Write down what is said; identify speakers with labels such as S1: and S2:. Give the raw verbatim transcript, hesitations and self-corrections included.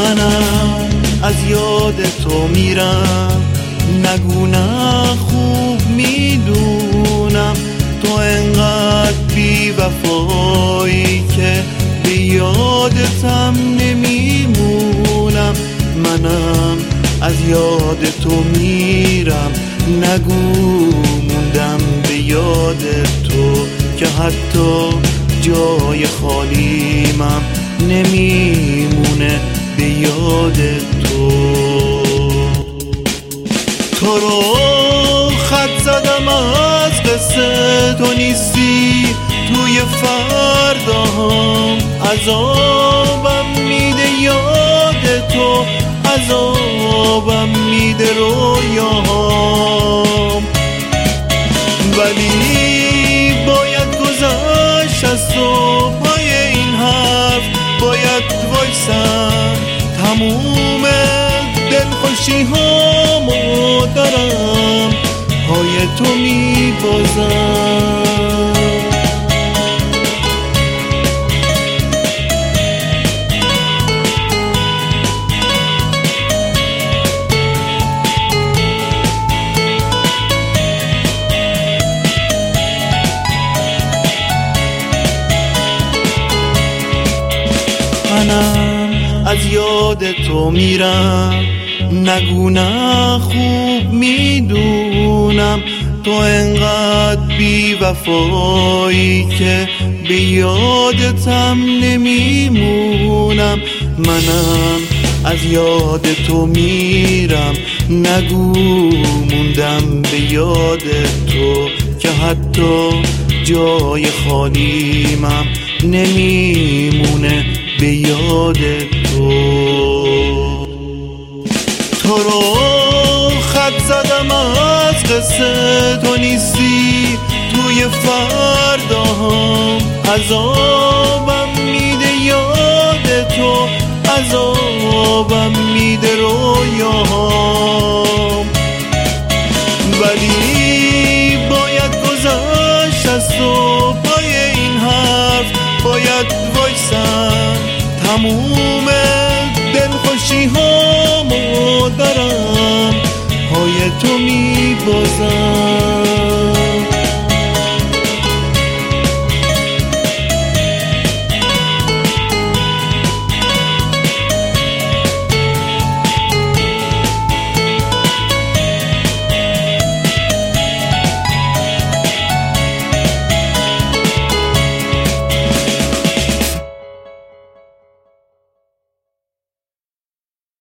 S1: منم از یاد تو میرم، نگو نه خوب میدونم تو انقدر بی وفایی که به یادتم نمیمونم. منم از یاد تو میرم، نگو موندم به یاد تو که حتی جای خالیمم نمیمونه به یاد تو. تو رو خط زدم از قصه تو نیستی، توی فرداهام عذابم میده یاد تو، عذابم میده رویاهام. ولی باید گذشت از تو پای این حرف، باید وایسم تموم دلخوشی هامو دارم پای تو میبازم. منم از یاد تو میرم، نگو نه خوب میدونم تو انقدر بی وفایی که به یادتم نمیمونم. منم از یاد تو میرم، نگو موندم به یاد تو که حتی جای خالیمم نمیمونه به یاد تو. تو رو خط زدم از قصه تو نیستی، توی فرداهام عذابم میده یاد تو، عذابم میده رویاهام. ولی باید گذشت از تو پای این حرف، باید وایسم تموم دلخوشی هامو دارم پای تو میبازم.